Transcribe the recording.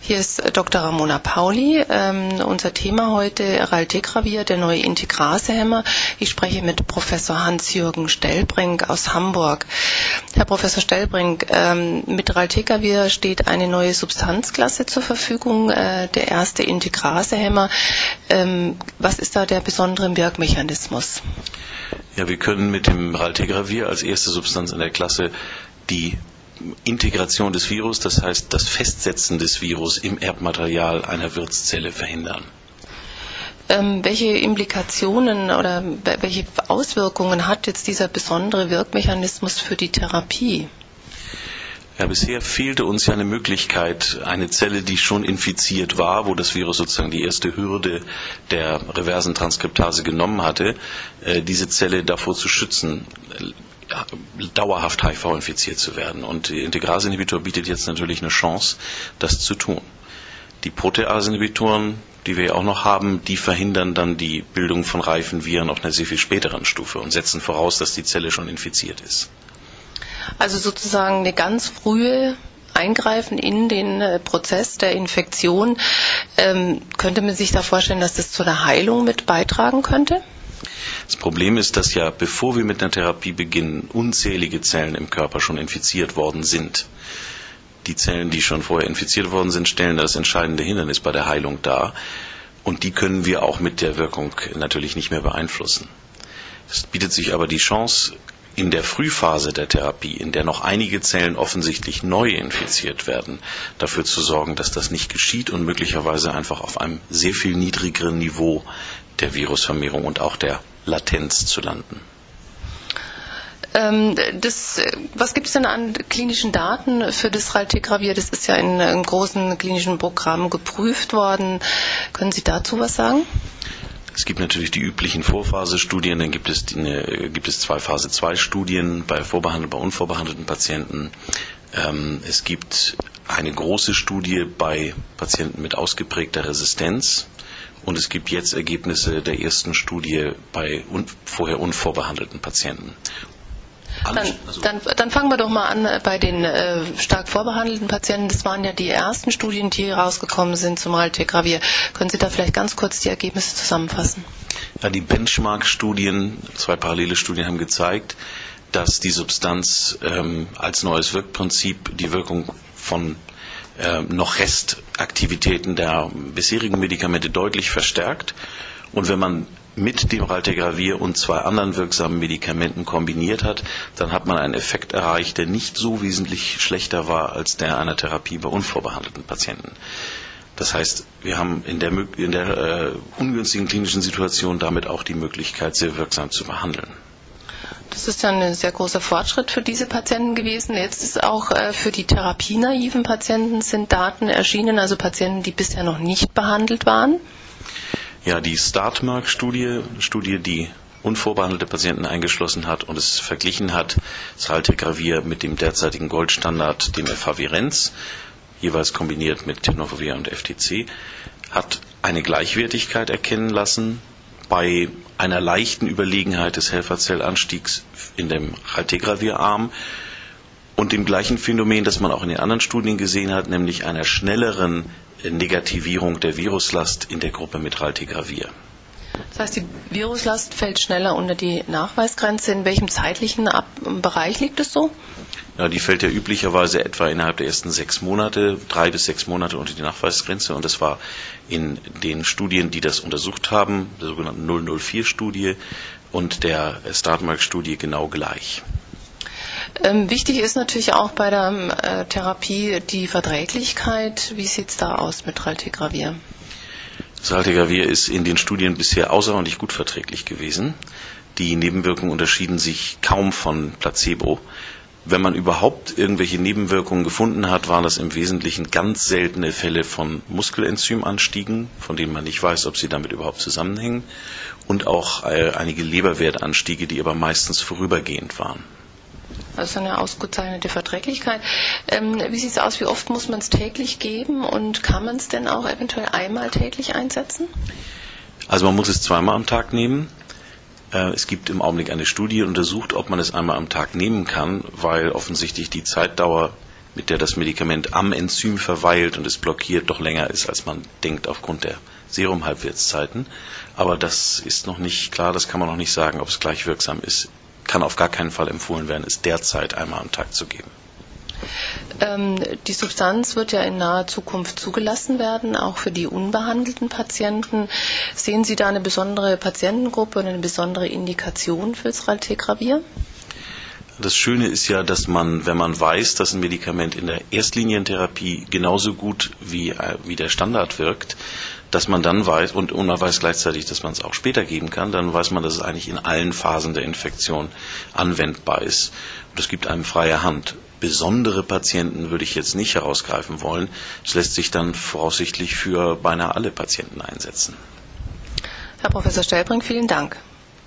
Hier ist Dr. Ramona Pauli. Unser Thema heute Raltegravir, der neue Integrase-Hemmer. Ich spreche mit Professor Hans-Jürgen Stellbrink aus Hamburg. Herr Professor Stellbrink, mit Raltegravir steht eine neue Substanzklasse zur Verfügung, der erste Integrase-Hemmer. Was ist da der besondere Wirkmechanismus? Ja, wir können mit dem Raltegravir als erste Substanz in der Klasse die Integration des Virus, das heißt das Festsetzen des Virus im Erbmaterial einer Wirtszelle verhindern. Welche Implikationen oder welche Auswirkungen hat jetzt dieser besondere Wirkmechanismus für die Therapie? Ja, bisher fehlte uns ja eine Möglichkeit, eine Zelle, die schon infiziert war, wo das Virus sozusagen die erste Hürde der reversen Transkriptase genommen hatte, diese Zelle davor zu schützen, dauerhaft HIV-infiziert zu werden. Und der Integrase-Inhibitor bietet jetzt natürlich eine Chance, das zu tun. Die Protease-Inhibitoren, die wir ja auch noch haben, die verhindern dann die Bildung von reifen Viren auf einer sehr viel späteren Stufe und setzen voraus, dass die Zelle schon infiziert ist. Also sozusagen eine ganz frühe Eingreifen in den Prozess der Infektion. Könnte man sich da vorstellen, dass das zu einer Heilung mit beitragen könnte? Das Problem ist, dass ja, bevor wir mit einer Therapie beginnen, unzählige Zellen im Körper schon infiziert worden sind. Die Zellen, die schon vorher infiziert worden sind, stellen das entscheidende Hindernis bei der Heilung dar. Und die können wir auch mit der Wirkung natürlich nicht mehr beeinflussen. Es bietet sich aber die Chance, in der Frühphase der Therapie, in der noch einige Zellen offensichtlich neu infiziert werden, dafür zu sorgen, dass das nicht geschieht und möglicherweise einfach auf einem sehr viel niedrigeren Niveau der Virusvermehrung und auch der Latenz zu landen. Was gibt es denn an klinischen Daten für das Raltegravir? Das ist ja in einem großen klinischen Programm geprüft worden. Können Sie dazu was sagen? Es gibt natürlich die üblichen Vorphasestudien, dann gibt es 2 Phase-2-Studien bei vorbehandelten, bei unvorbehandelten Patienten. Es gibt eine große Studie bei Patienten mit ausgeprägter Resistenz. Und es gibt jetzt Ergebnisse der ersten Studie bei vorher unvorbehandelten Patienten. Dann fangen wir doch mal an bei den stark vorbehandelten Patienten. Das waren ja die ersten Studien, die rausgekommen sind zum Raltegravir. Können Sie da vielleicht ganz kurz die Ergebnisse zusammenfassen? Ja, die Benchmark-Studien, 2 parallele Studien haben gezeigt, dass die Substanz als neues Wirkprinzip die Wirkung von noch Restaktivitäten der bisherigen Medikamente deutlich verstärkt. Und wenn man mit dem Raltegravir und 2 anderen wirksamen Medikamenten kombiniert hat, dann hat man einen Effekt erreicht, der nicht so wesentlich schlechter war als der einer Therapie bei unvorbehandelten Patienten. Das heißt, wir haben in der ungünstigen klinischen Situation damit auch die Möglichkeit, sehr wirksam zu behandeln. Das ist ja ein sehr großer Fortschritt für diese Patienten gewesen. Jetzt ist auch für die therapienaiven Patienten sind Daten erschienen, also Patienten, die bisher noch nicht behandelt waren. Ja, die STARTMARK-Studie, die unvorbehandelte Patienten eingeschlossen hat und es verglichen hat, das Raltegravir mit dem derzeitigen Goldstandard, dem Efavirenz, jeweils kombiniert mit Tenofovir und FTC, hat eine Gleichwertigkeit erkennen lassen bei einer leichten Überlegenheit des Helferzellanstiegs in dem Raltegravir-Arm und dem gleichen Phänomen, das man auch in den anderen Studien gesehen hat, nämlich einer schnelleren Negativierung der Viruslast in der Gruppe mit Raltegravir. Das heißt, die Viruslast fällt schneller unter die Nachweisgrenze. In welchem zeitlichen Bereich liegt es so? Ja, die fällt ja üblicherweise etwa innerhalb der ersten 6 Monate, 3 bis 6 Monate unter die Nachweisgrenze. Und das war in den Studien, die das untersucht haben, der sogenannten 004-Studie und der STARTMARK-Studie genau gleich. Wichtig ist natürlich auch bei der Therapie die Verträglichkeit. Wie sieht es da aus mit Raltegravir? Das Raltegravir ist in den Studien bisher außerordentlich gut verträglich gewesen. Die Nebenwirkungen unterschieden sich kaum von Placebo. Wenn man überhaupt irgendwelche Nebenwirkungen gefunden hat, waren das im Wesentlichen ganz seltene Fälle von Muskelenzymanstiegen, von denen man nicht weiß, ob sie damit überhaupt zusammenhängen, und auch einige Leberwertanstiege, die aber meistens vorübergehend waren. Also eine ausgezeichnete Verträglichkeit. Wie sieht es aus? Wie oft muss man es täglich geben und kann man es denn auch eventuell einmal täglich einsetzen? Also man muss es 2-mal am Tag nehmen. Es gibt im Augenblick eine Studie, die untersucht, ob man es einmal am Tag nehmen kann, weil offensichtlich die Zeitdauer mit der das Medikament am Enzym verweilt und es blockiert, doch länger ist, als man denkt aufgrund der Serumhalbwertszeiten. Aber das ist noch nicht klar, das kann man noch nicht sagen, ob es gleich wirksam ist. Kann auf gar keinen Fall empfohlen werden, es derzeit einmal am Tag zu geben. Die Substanz wird ja in naher Zukunft zugelassen werden, auch für die unbehandelten Patienten. Sehen Sie da eine besondere Patientengruppe oder eine besondere Indikation für das Raltegravir? Das Schöne ist ja, dass man, wenn man weiß, dass ein Medikament in der Erstlinientherapie genauso gut wie der Standard wirkt, dass man dann weiß, und man weiß gleichzeitig, dass man es auch später geben kann, dann weiß man, dass es eigentlich in allen Phasen der Infektion anwendbar ist. Und es gibt einem freie Hand. Besondere Patienten würde ich jetzt nicht herausgreifen wollen. Es lässt sich dann voraussichtlich für beinahe alle Patienten einsetzen. Herr Professor Stelbring, vielen Dank.